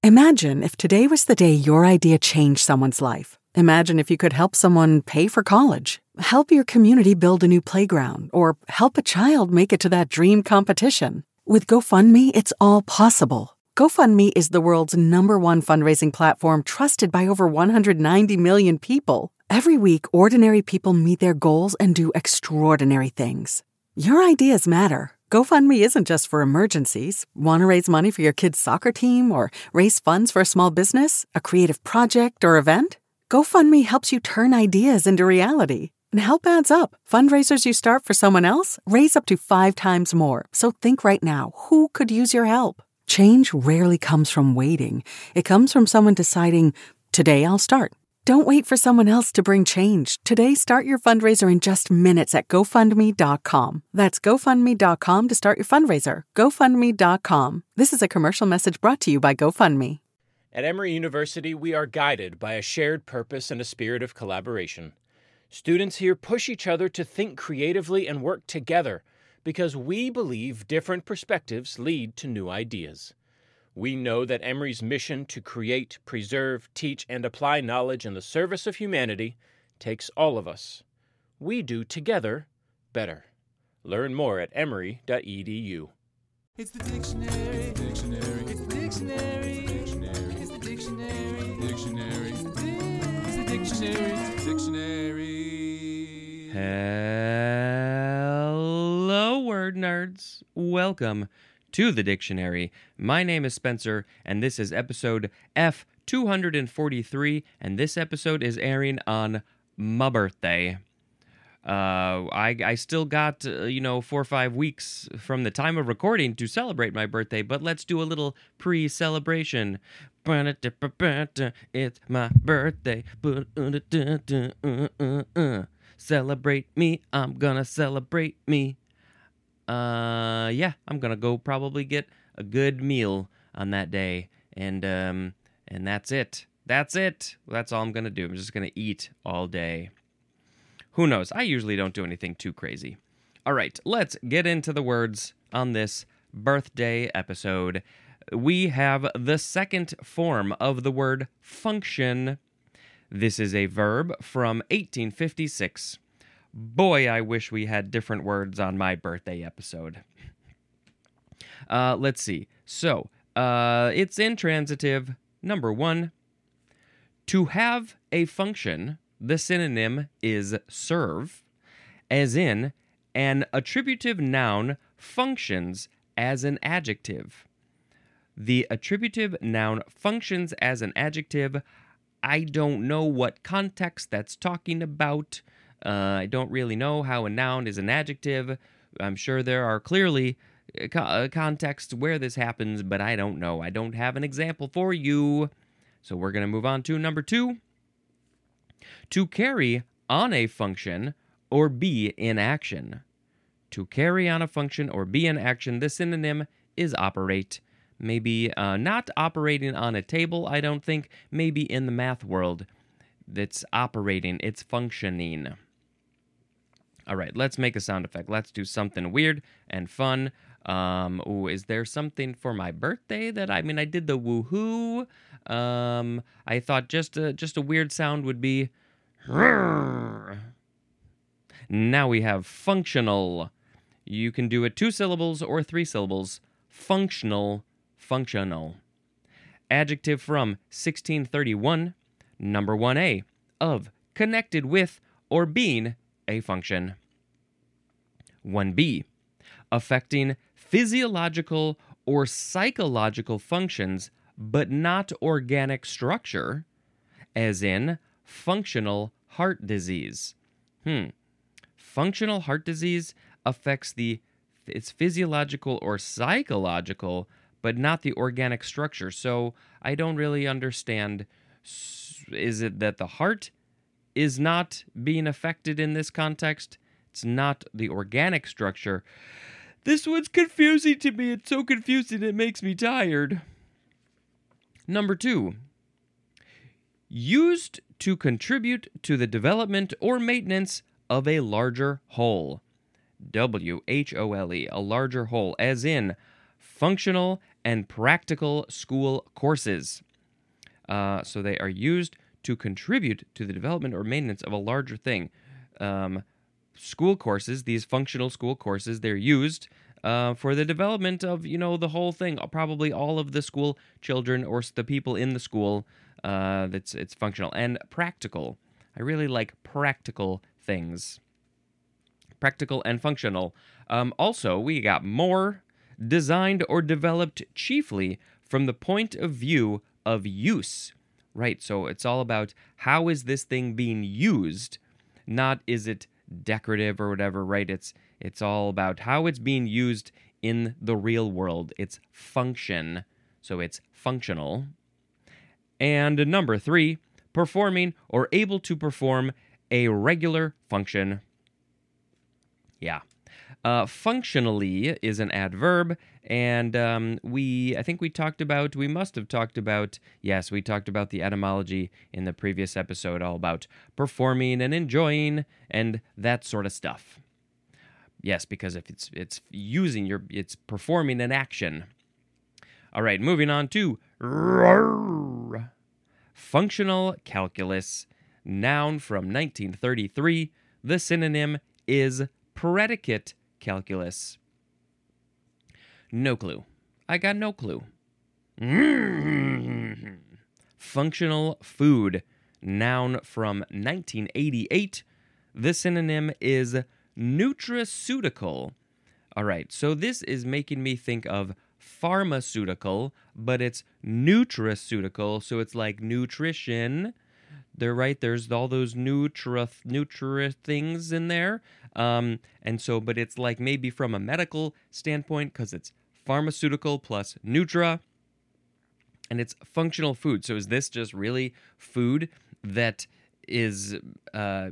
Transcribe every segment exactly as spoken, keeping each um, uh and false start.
Imagine if today was the day your idea changed someone's life. Imagine if you could help someone pay for college, help your community build a new playground, or help a child make it to that dream competition. With GoFundMe, it's all possible. GoFundMe is the world's number one fundraising platform trusted by over one hundred ninety million people. Every week, ordinary people meet their goals and do extraordinary things. Your ideas matter. GoFundMe isn't just for emergencies. Want to raise money for your kid's soccer team or raise funds for a small business, a creative project, or event? GoFundMe helps you turn ideas into reality. And help adds up. Fundraisers you start for someone else raise up to five times more. So think right now, who could use your help? Change rarely comes from waiting. It comes from someone deciding, today I'll start. Don't wait for someone else to bring change. Today, start your fundraiser in just minutes at GoFundMe dot com. That's GoFundMe dot com to start your fundraiser. GoFundMe dot com. This is a commercial message brought to you by GoFundMe. At Emory University, we are guided by a shared purpose and a spirit of collaboration. Students here push each other to think creatively and work together because we believe different perspectives lead to new ideas. We know that Emory's mission to create, preserve, teach, and apply knowledge in the service of humanity takes all of us. We do together better. Learn more at emory dot e d u. It's the dictionary. It's the dictionary. It's the dictionary. It's the dictionary. Dictionary. It's the dictionary. It's the dictionary. Hello, word nerds. Welcome to the dictionary. My name is Spencer, and this is episode F two forty-three, and this episode is airing on my birthday. Uh, I I still got, uh, you know, four or five weeks from the time of recording to celebrate my birthday, but let's do a little pre-celebration. It's my birthday. Celebrate me. I'm gonna celebrate me. Uh, yeah, I'm gonna go probably get a good meal on that day, and um, and that's it. That's it. That's all I'm gonna do. I'm just gonna eat all day. Who knows? I usually don't do anything too crazy. All right, let's get into the words on this birthday episode. We have the second form of the word function. This is a verb from eighteen fifty-six. Boy, I wish we had different words on my birthday episode. Uh, let's see. So, uh, it's intransitive. Number one, to have a function, the synonym is serve, as in, an attributive noun functions as an adjective. The attributive noun functions as an adjective. I don't know what context that's talking about. Uh, I don't really know how a noun is an adjective. I'm sure there are clearly co- contexts where this happens, but I don't know. I don't have an example for you. So we're going to move on to number two. To carry on a function or be in action. To carry on a function or be in action, the synonym is operate. Maybe uh, not operating on a table, I don't think. Maybe in the math world. It's operating, it's functioning. All right, let's make a sound effect. Let's do something weird and fun. Um, ooh, is there something for my birthday that, I mean, I did the woohoo. Um, I thought just a, just a weird sound would be... Now we have functional. You can do it two syllables or three syllables. Functional, functional. Adjective from sixteen thirty-one, number one A, of connected with or being a function. one B, affecting physiological or psychological functions but not organic structure, as in functional heart disease. Hmm. Functional heart disease affects the it's physiological or psychological, but not the organic structure. So I don't really understand. Is it that the heart is not being affected in this context? It's not the organic structure. This one's confusing to me. It's so confusing it makes me tired. Number two. Used to contribute to the development or maintenance of a larger whole. W H O L E, a larger whole, as in functional and practical school courses. Uh, so they are used to contribute to the development or maintenance of a larger thing. Um, school courses, these functional school courses, they're used uh, for the development of, you know, the whole thing, probably all of the school children or the people in the school. Uh, that's it's functional and practical. I really like practical things. Practical and functional. Um, also, we got more designed or developed chiefly from the point of view of use. Right, so it's all about how is this thing being used, not is it decorative or whatever, right? It's it's all about how it's being used in the real world. It's function, so it's functional. And number three, performing or able to perform a regular function. Yeah. Uh, functionally is an adverb, and um, we, I think we talked about, we must have talked about, yes, we talked about the etymology in the previous episode, all about performing and enjoying and that sort of stuff. Yes, because if it's it's using your, it's performing an action. All right, moving on to functional calculus, noun from nineteen thirty-three. The synonym is predicate calculus. No clue. I got no clue. Mm-hmm. Functional food, noun from nineteen eighty-eight. The synonym is nutraceutical. All right, so this is making me think of pharmaceutical, but it's nutraceutical, so it's like nutrition. They're right, there's all those nutra, nutra things in there. Um, and so, but it's like maybe from a medical standpoint, because it's pharmaceutical plus nutra, and it's functional food. So is this just really food that is uh,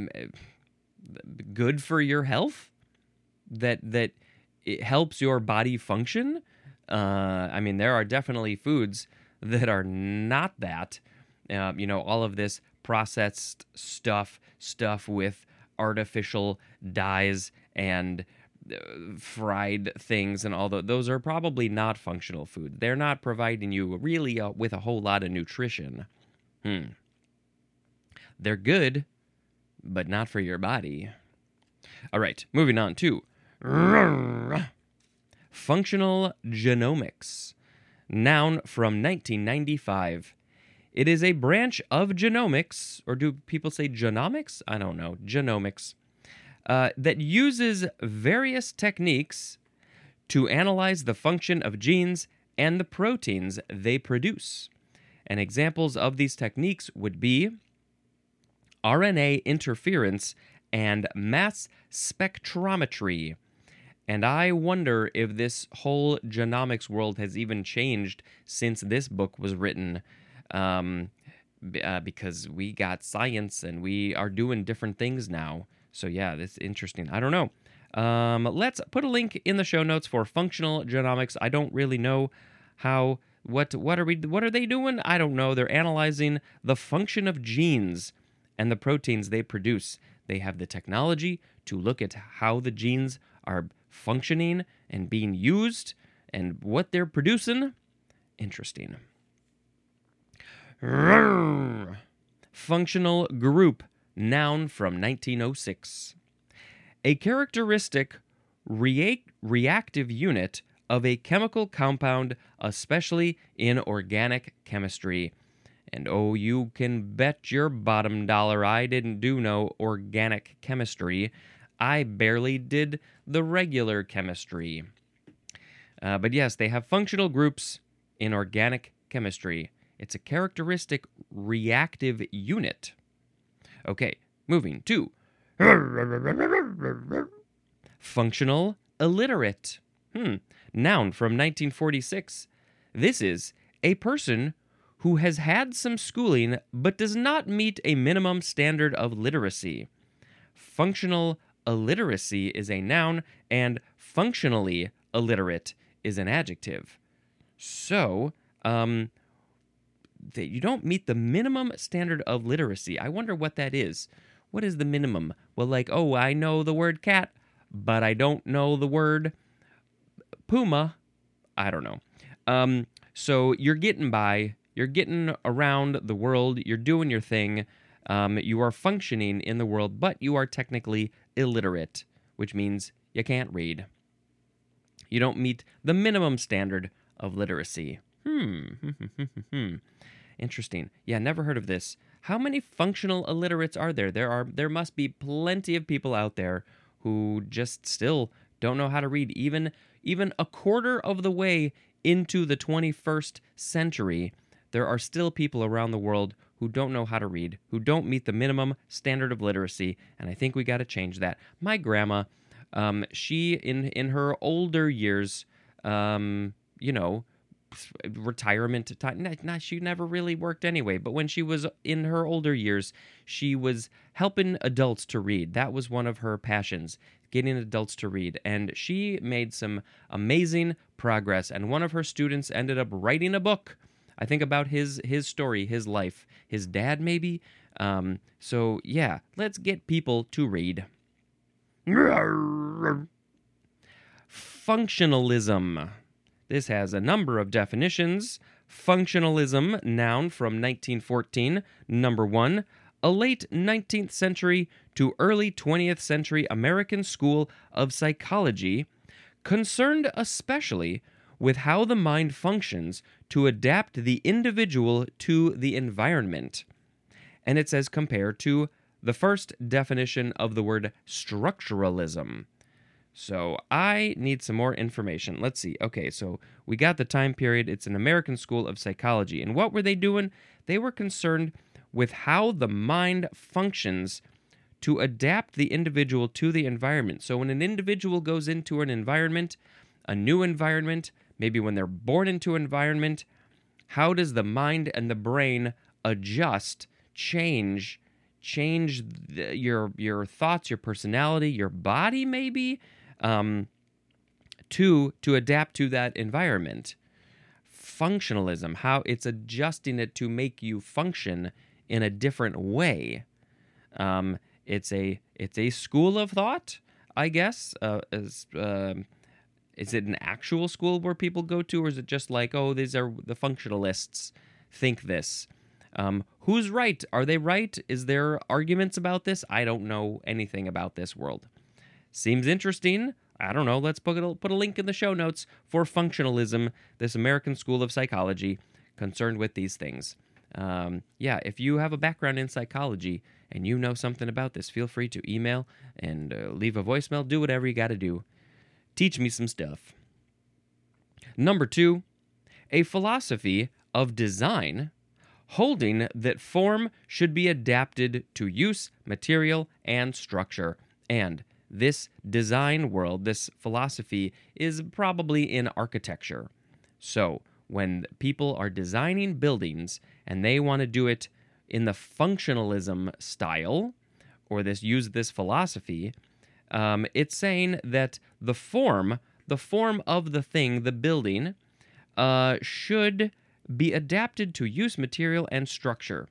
good for your health? That that it helps your body function? Uh, I mean, there are definitely foods that are not that. Uh, you know, all of this processed stuff, stuff with artificial dyes and uh, fried things and all that, those are probably not functional food. They're not providing you really uh, with a whole lot of nutrition. Hmm. They're good, but not for your body. All right, moving on to functional genomics, noun from nineteen ninety-five. It is a branch of genomics, or do people say genomics? I don't know, genomics, uh, that uses various techniques to analyze the function of genes and the proteins they produce. And examples of these techniques would be R N A interference and mass spectrometry. And I wonder if this whole genomics world has even changed since this book was written. Um, uh, because we got science and we are doing different things now. So yeah, that's interesting. I don't know. Um, let's put a link in the show notes for functional genomics. I don't really know how, what, what are we, what are they doing? I don't know. They're analyzing the function of genes and the proteins they produce. They have the technology to look at how the genes are functioning and being used and what they're producing. Interesting. Functional group, noun from nineteen oh six. A characteristic rea- reactive unit of a chemical compound, especially in organic chemistry. And oh, you can bet your bottom dollar I didn't do no organic chemistry. I barely did the regular chemistry. Uh, but yes, they have functional groups in organic chemistry. It's a characteristic reactive unit. Okay, moving to functional illiterate. Hmm. Noun from nineteen forty-six. This is a person who has had some schooling but does not meet a minimum standard of literacy. Functional illiteracy is a noun, and functionally illiterate is an adjective. So, um... that you don't meet the minimum standard of literacy. I wonder what that is. What is the minimum? Well, like, oh, I know the word cat, but I don't know the word puma. I don't know. Um, so you're getting by, you're getting around the world, you're doing your thing, um, you are functioning in the world, but you are technically illiterate, which means you can't read. You don't meet the minimum standard of literacy. Hmm. Hmm. Interesting. Yeah, never heard of this. How many functional illiterates are there? There are. There must be plenty of people out there who just still don't know how to read, even even a quarter of the way into the twenty-first century. There are still people around the world who don't know how to read, who don't meet the minimum standard of literacy, and I think we got to change that. My grandma, um, she in in her older years, um, you know, retirement time. Not, she never really worked anyway, but when she was in her older years, she was helping adults to read. That was one of her passions, getting adults to read. And she made some amazing progress. And one of her students ended up writing a book, I think, about his his story, his life, his dad maybe. Um, so yeah, let's get people to read. Functionalism. This has a number of definitions. Functionalism, noun from nineteen fourteen. Number one, a late nineteenth century to early twentieth century American school of psychology concerned especially with how the mind functions to adapt the individual to the environment. And it's as compared to the first definition of the word structuralism. So I need some more information. Let's see. Okay, so we got the time period. It's an American school of psychology. And what were they doing? They were concerned with how the mind functions to adapt the individual to the environment. So when an individual goes into an environment, a new environment, maybe when they're born into an environment, how does the mind and the brain adjust, change, change the, your your thoughts, your personality, your body maybe, um, to to adapt to that environment? Functionalism, how it's adjusting it to make you function in a different way. Um, it's a it's a school of thought, I guess. Uh, as, uh, is it an actual school where people go to, or is it just like, oh, these are the functionalists think this? Um, who's right? Are they right? Is there arguments about this? I don't know anything about this world. Seems interesting. I don't know. Let's put a, put a link in the show notes for Functionalism, this American school of psychology concerned with these things. Um, yeah, if you have a background in psychology and you know something about this, feel free to email and uh, leave a voicemail. Do whatever you got to do. Teach me some stuff. Number two, a philosophy of design holding that form should be adapted to use, material, and structure. And this design world, this philosophy, is probably in architecture. So when people are designing buildings and they want to do it in the functionalism style, or this use this philosophy, um, it's saying that the form, the form of the thing, the building, uh, should be adapted to use, material, and structure.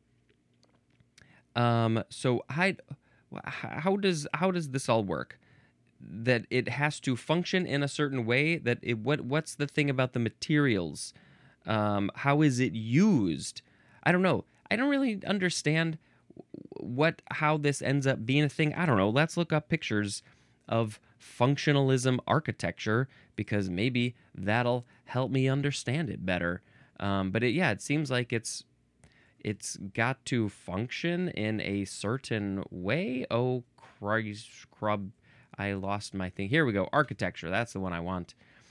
Um, so how, how does how does this all work? That it has to function in a certain way. That it what what's the thing about the materials? Um, how is it used? I don't know. I don't really understand what how this ends up being a thing. I don't know. Let's look up pictures of functionalism architecture, because maybe that'll help me understand it better. Um, but it, yeah, it seems like it's it's got to function in a certain way. Oh, Christ, crub, I lost my thing. Here we go. Architecture. That's the one I want.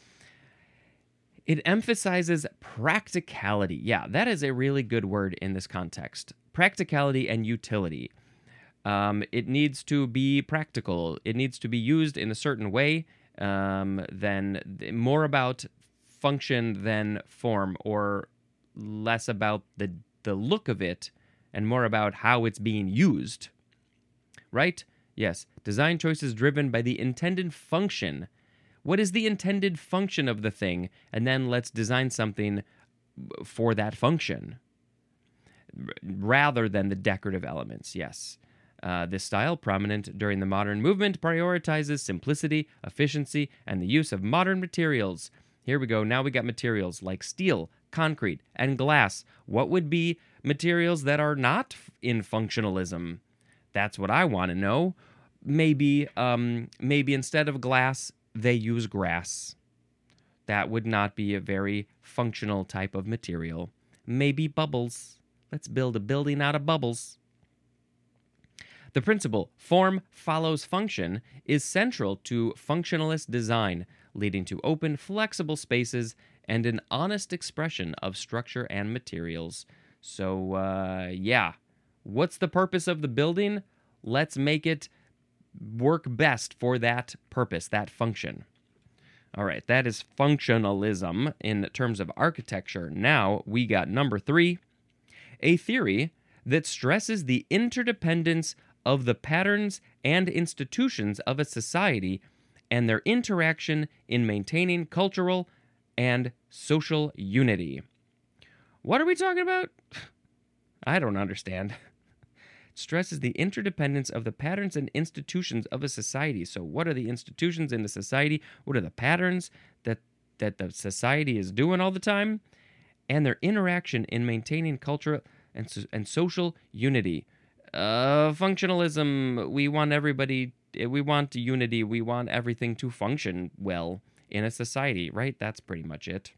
It emphasizes practicality. Yeah, that is a really good word in this context. Practicality and utility. Um, it needs to be practical. It needs to be used in a certain way. Um, than more about function than form, or less about the the look of it and more about how it's being used. Right? Yes. Design choices driven by the intended function. What is the intended function of the thing? And then let's design something for that function, rather than the decorative elements. Yes. Uh, this style, prominent during the modern movement, prioritizes simplicity, efficiency, and the use of modern materials. Here we go. Now we got materials like steel, concrete, and glass. What would be materials that are not in functionalism? That's what I want to know. Maybe, um, maybe instead of glass, they use grass. That would not be a very functional type of material. Maybe bubbles. Let's build a building out of bubbles. The principle, form follows function, is central to functionalist design, leading to open, flexible spaces and an honest expression of structure and materials. So, uh, yeah. What's the purpose of the building? Let's make it work best for that purpose, that function. All right, that is functionalism in terms of architecture. Now we got number three, a theory that stresses the interdependence of the patterns and institutions of a society and their interaction in maintaining cultural and social unity. What are we talking about? I don't understand. Stresses the interdependence of the patterns and institutions of a society. So what are the institutions in the society? What are the patterns that, that the society is doing all the time? And their interaction in maintaining cultural and, so, and social unity. Uh, functionalism, we want everybody, we want unity, we want everything to function well in a society, right? That's pretty much it.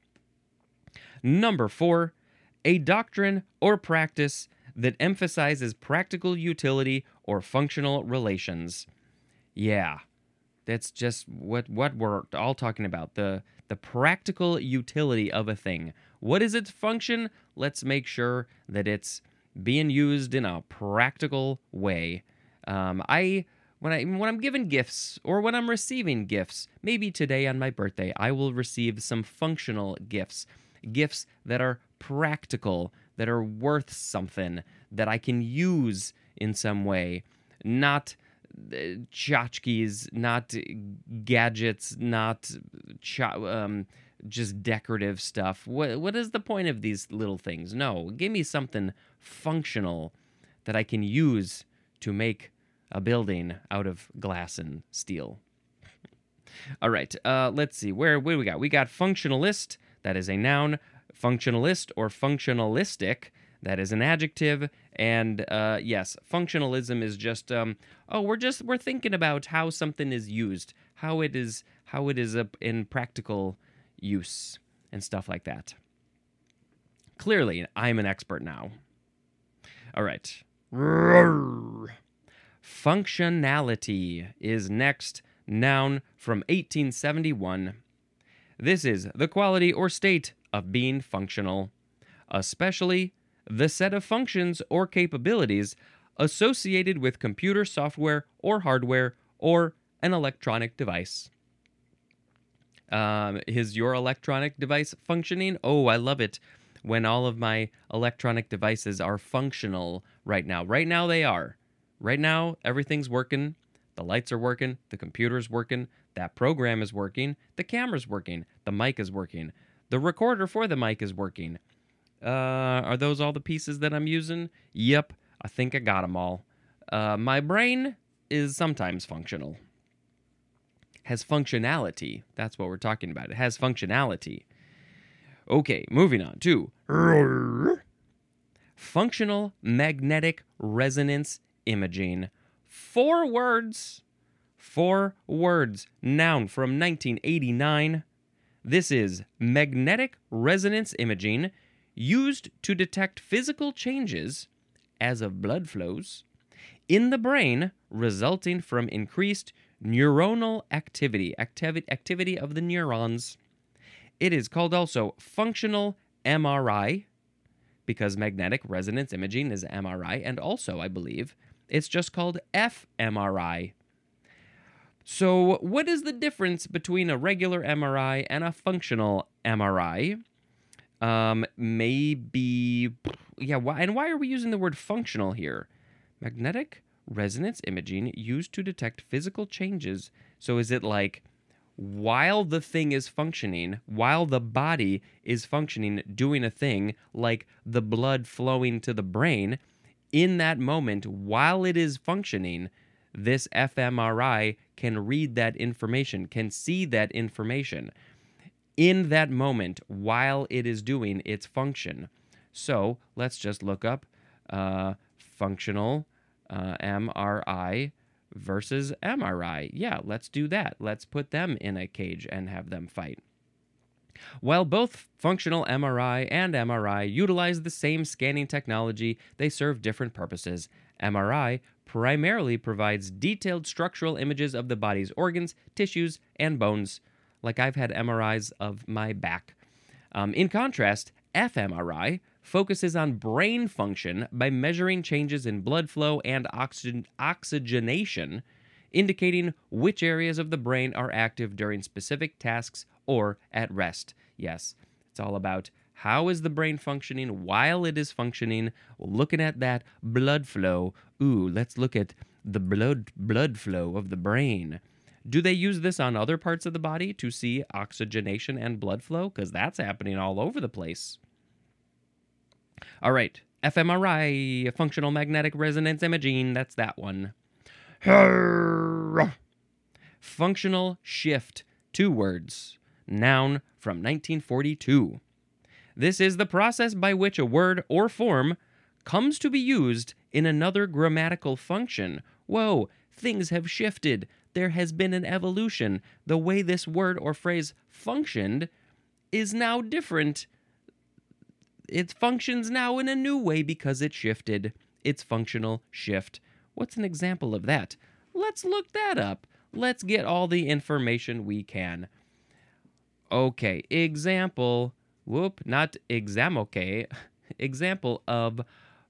Number four, a doctrine or practice that emphasizes practical utility or functional relations. Yeah, that's just what, what we're all talking about, the, the practical utility of a thing. What is its function? Let's make sure that it's being used in a practical way. Um, I when I when I'm given gifts or when I'm receiving gifts, maybe today on my birthday, I will receive some functional gifts, gifts that are practical, that are worth something, that I can use in some way, not uh, tchotchkes, not gadgets, not ch- um, just decorative stuff. What what is the point of these little things? No, give me something functional that I can use to make a building out of glass and steel. All right, uh, let's see. Where, what do we got? We got functionalist, that is a noun. Functionalist or functionalistic, that is an adjective. And uh, yes, functionalism is just, um, oh, we're just, we're thinking about how something is used, how it is, how it is uh, in practical use and stuff like that. Clearly, I'm an expert now. All right. Functionality is next, noun from eighteen seventy-one. This is the quality or state of being functional, especially the set of functions or capabilities associated with computer software or hardware or an electronic device. Um, is your electronic device functioning? Oh, I love it when all of my electronic devices are functional right now. Right now they are. Right now, everything's working. The lights are working. The computer's working. That program is working. The camera's working. The mic is working. The recorder for the mic is working. Uh, are those all the pieces that I'm using? Yep, I think I got them all. Uh, my brain is sometimes functional. Has functionality. That's what we're talking about. It has functionality. Okay, moving on to functional magnetic resonance imaging. Four words. Four words. Noun from nineteen eighty-nine. This is magnetic resonance imaging used to detect physical changes as of blood flows in the brain resulting from increased neuronal activity, activi- activity of the neurons. It is called also functional M R I because magnetic resonance imaging is M R I, and also, I believe, it's just called f M R I. So what is the difference between a regular M R I and a functional M R I? Um, maybe, yeah, why, and why are we using the word functional here? Magnetic resonance imaging used to detect physical changes. So is it like while the thing is functioning, while the body is functioning, doing a thing, like the blood flowing to the brain, in that moment, while it is functioning, this f M R I can read that information, can see that information. in that moment while it is doing its function. So let's just look up uh, functional uh, M R I versus M R I. Yeah, let's do that. Let's put them in a cage and have them fight. While both functional M R I and M R I utilize the same scanning technology, they serve different purposes. M R I primarily provides detailed structural images of the body's organs, tissues, and bones, like I've had M R Is of my back. Um, in contrast, fMRI focuses on brain function by measuring changes in blood flow and oxygen- oxygenation, indicating which areas of the brain are active during specific tasks or at rest. Yes, it's all about how is the brain functioning while it is functioning, looking at that blood flow. Ooh, let's look at the blood blood flow of the brain. Do they use this on other parts of the body to see oxygenation and blood flow? Because that's happening all over the place. All right, fMRI, functional magnetic resonance imaging, that's that one. Functional shift, two words, noun from nineteen forty-two. This is the process by which a word or form comes to be used in another grammatical function. Whoa, things have shifted. There has been an evolution. The way this word or phrase functioned is now different. It functions now in a new way because it shifted. It's functional shift. What's an example of that? Let's look that up. Let's get all the information we can. Okay, example, whoop, not exam, okay. Example of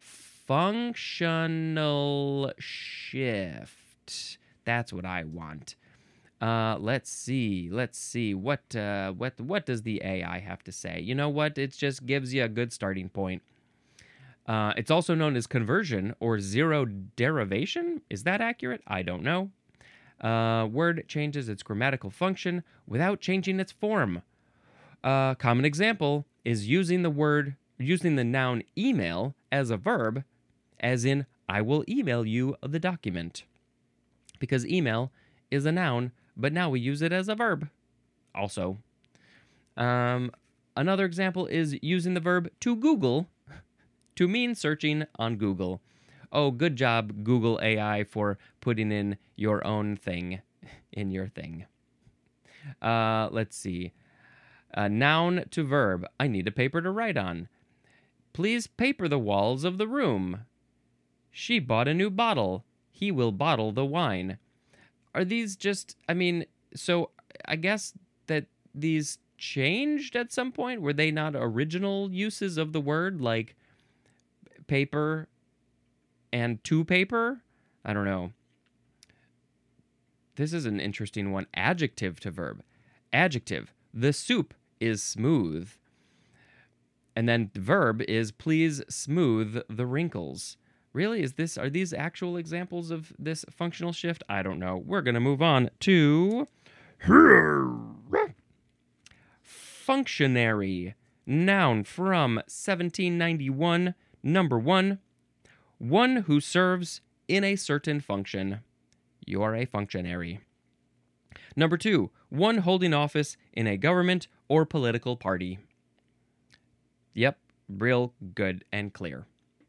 functional shift. That's what I want. Uh, let's see. Let's see. What uh, what what does the A I have to say? You know what? It just gives you a good starting point. Uh, it's also known as conversion or zero derivation. Is that accurate? I don't know. Uh, word changes its grammatical function without changing its form. A uh, common example is using the word, using the noun email as a verb, as in, I will email you the document. Because email is a noun, but now we use it as a verb also. Um, another example is using the verb to Google to mean searching on Google. Oh, good job, Google A I, for putting in your own thing in your thing. Uh, let's see. Uh, noun to verb. I need a paper to write on. Please paper the walls of the room. She bought a new bottle. He will bottle the wine. Are these just, I mean, so I guess that these changed at some point? Were they not original uses of the word, like paper and to paper? I don't know. This is an interesting one. Adjective to verb. Adjective. The soup is smooth. And then verb is please smooth the wrinkles. Really? Is this, are these actual examples of this functional shift? I don't know. We're going to move on to functionary. Noun from seventeen ninety-one. Number one, one who serves in a certain function. You're a functionary. Number two, one holding office in a government or political party. Yep, real good and clear.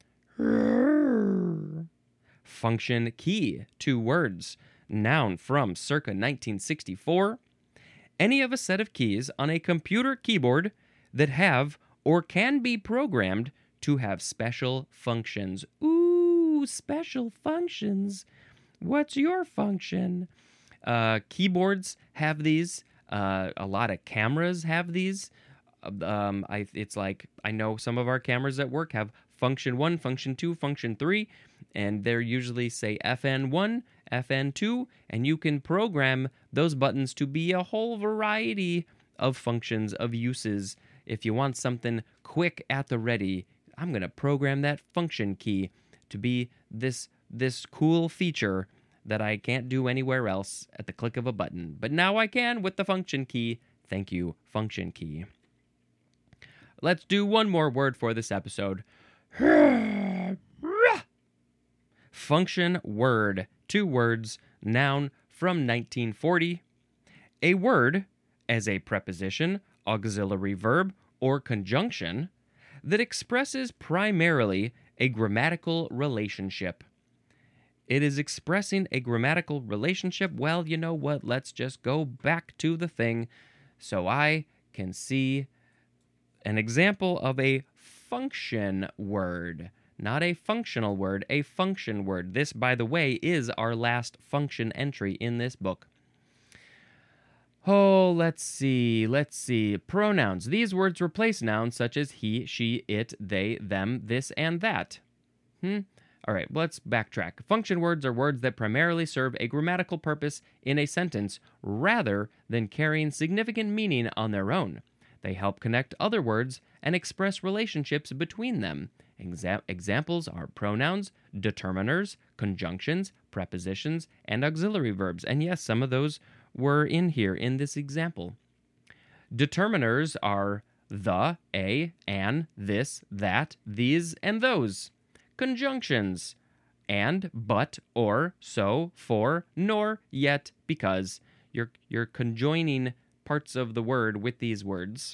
Function key, two words. Noun from circa nineteen sixty-four. Any of a set of keys on a computer keyboard that have or can be programmed to have special functions. Ooh, special functions. What's your function? Uh, keyboards have these. Uh, a lot of cameras have these. Um, I, it's like, I know some of our cameras at work have function one, function two, function three, and they're usually, say, F N one, F N two, and you can program those buttons to be a whole variety of functions, of uses. If you want something quick at the ready, I'm going to program that function key to be this this cool feature that I can't do anywhere else at the click of a button. But now I can with the function key. Thank you, function key. Let's do one more word for this episode. Function word. Two words. Noun from nineteen forty. A word, as a preposition, auxiliary verb, or conjunction that expresses primarily a grammatical relationship. It is expressing a grammatical relationship. Well, you know what? Let's just go back to the thing so I can see an example of a function word. Not a functional word, a function word. This, by the way, is our last function entry in this book. Oh, let's see, let's see. Pronouns. These words replace nouns such as he, she, it, they, them, this, and that. Hmm? All right, let's backtrack. Function words are words that primarily serve a grammatical purpose in a sentence rather than carrying significant meaning on their own. They help connect other words and express relationships between them. Exa- examples are pronouns, determiners, conjunctions, prepositions, and auxiliary verbs. And yes, some of those were in here in this example. Determiners are the, a, an, this, that, these, and those. Conjunctions: and, but, or, so, for, nor, yet, because. You're, you're conjoining parts of the word with these words.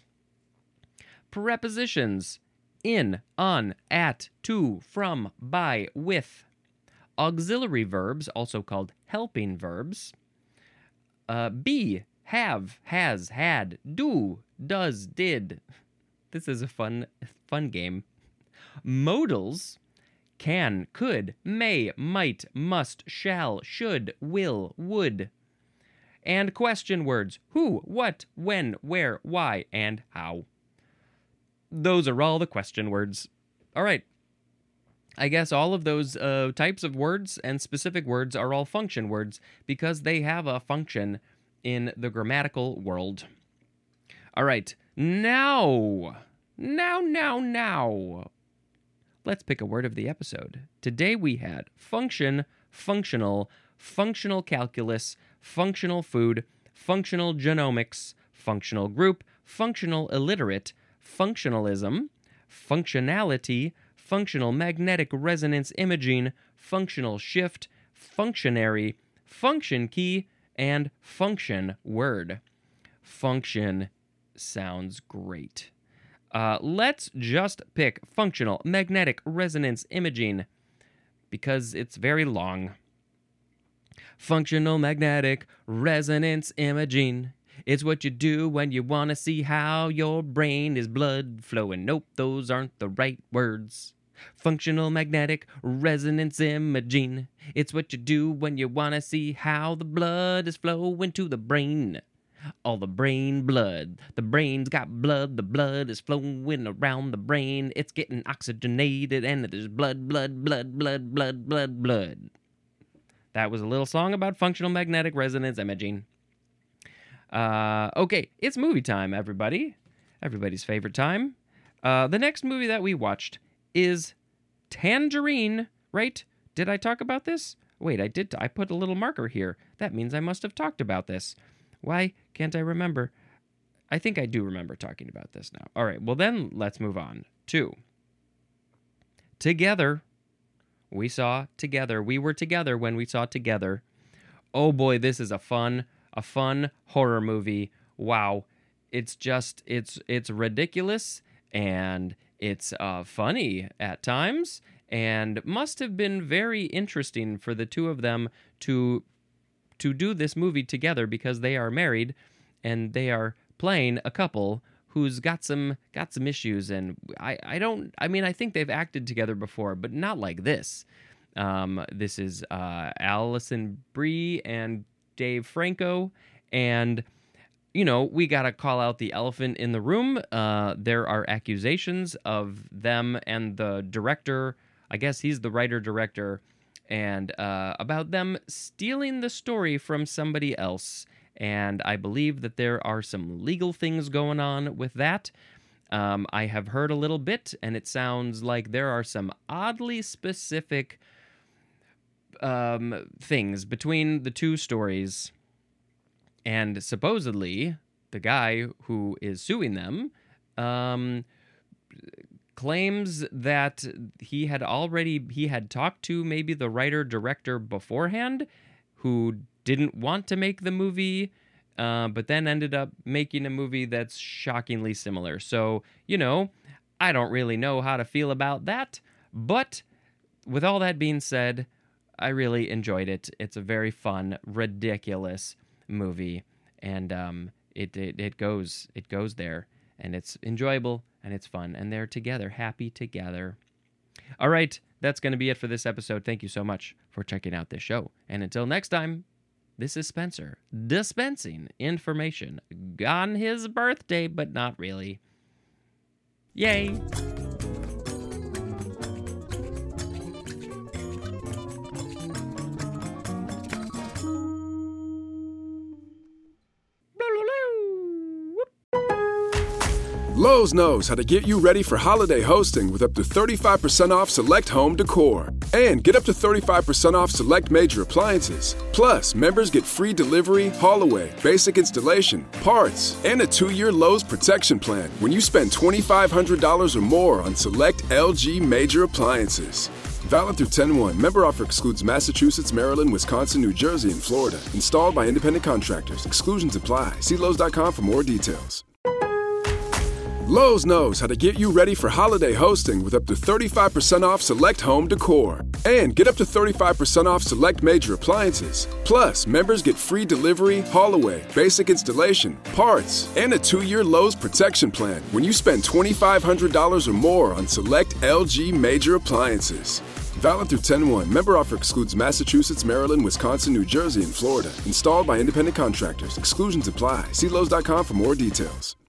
Prepositions: in, on, at, to, from, by, with. Auxiliary verbs, also called helping verbs. Uh, be, have, has, had, do, does, did. This is a fun, fun game. Modals: can, could, may, might, must, shall, should, will, would. And question words: who, what, when, where, why, and how. Those are all the question words. All right. I guess all of those uh, types of words and specific words are all function words because they have a function in the grammatical world. All right. Now, now, now, now. Let's pick a word of the episode. Today we had function, functional, functional calculus, functional food, functional genomics, functional group, functional illiterate, functionalism, functionality, functional magnetic resonance imaging, functional shift, functionary, function key, and function word. Function sounds great. Uh, let's just pick functional magnetic resonance imaging because it's very long. Functional magnetic resonance imaging. It's what you do when you want to see how your brain is blood flowing. Nope, those aren't the right words. Functional magnetic resonance imaging. It's what you do when you want to see how the blood is flowing to the brain. All the brain blood. The brain's got blood. The blood is flowing around the brain. It's getting oxygenated and there's blood, blood, blood, blood, blood, blood, blood. That was a little song about functional magnetic resonance imaging. Uh, okay, it's movie time, everybody. Everybody's favorite time. Uh, the next movie that we watched is Tangerine, right? Did I talk about this? Wait, I did. T- I put a little marker here. That means I must have talked about this. Why can't I remember? I think I do remember talking about this now. All right, well then let's move on to Together. We saw Together. We were together when we saw Together. Oh boy, this is a fun, a fun horror movie. Wow. It's just, it's it's ridiculous and it's uh, funny at times and must have been very interesting for the two of them to to do this movie together because they are married and they are playing a couple who's got some got some issues. And I, I don't, I mean, I think they've acted together before, but not like this. Um, this is uh, Alison Brie and Dave Franco. And, you know, we got to call out the elephant in the room. Uh, there are accusations of them and the director, I guess he's the writer-director, and uh, about them stealing the story from somebody else. And I believe that there are some legal things going on with that. Um, I have heard a little bit, and it sounds like there are some oddly specific um, things between the two stories. And supposedly, the guy who is suing them um, claims that he had already, he had talked to maybe the writer-director beforehand who didn't want to make the movie uh, but then ended up making a movie that's shockingly similar. So, you know, I don't really know how to feel about that, but with all that being said, I really enjoyed it. It's a very fun, ridiculous movie, and um, it, it it goes it goes there, and it's enjoyable, and it's fun, and they're together, happy together. All right, that's going to be it for this episode. Thank you so much for checking out this show, and until next time, this is Spencer, dispensing information on his birthday, but not really. Yay! Lowe's knows how to get you ready for holiday hosting with up to thirty-five percent off select home decor. And get up to thirty-five percent off select major appliances. Plus, members get free delivery, haul away, basic installation, parts, and a two-year Lowe's protection plan when you spend twenty-five hundred dollars or more on select L G major appliances. Valid through ten one. Member offer excludes Massachusetts, Maryland, Wisconsin, New Jersey, and Florida. Installed by independent contractors. Exclusions apply. See Lowe's dot com for more details. Lowe's knows how to get you ready for holiday hosting with up to thirty-five percent off select home decor. And get up to thirty-five percent off select major appliances. Plus, members get free delivery, haul away, basic installation, parts, and a two-year Lowe's protection plan when you spend twenty-five hundred dollars or more on select L G major appliances. Valid through ten one. Member offer excludes Massachusetts, Maryland, Wisconsin, New Jersey, and Florida. Installed by independent contractors. Exclusions apply. See Lowe's dot com for more details.